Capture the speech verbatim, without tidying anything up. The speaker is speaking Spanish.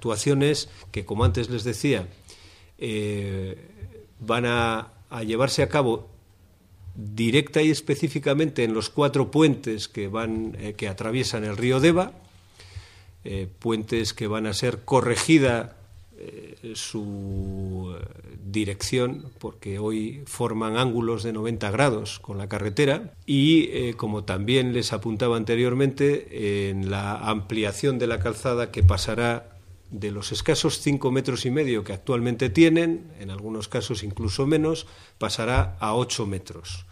actuaciones que, como antes les decía, eh, van a, a llevarse a cabo directa y específicamente en los cuatro puentes que van eh, que atraviesan el río Deva, eh, puentes que van a ser corregida eh, su dirección, porque hoy forman ángulos de noventa grados con la carretera, y eh, como también les apuntaba anteriormente, en la ampliación de la calzada, que pasará de los escasos cinco metros y medio que actualmente tienen, en algunos casos incluso menos, pasará a ocho metros.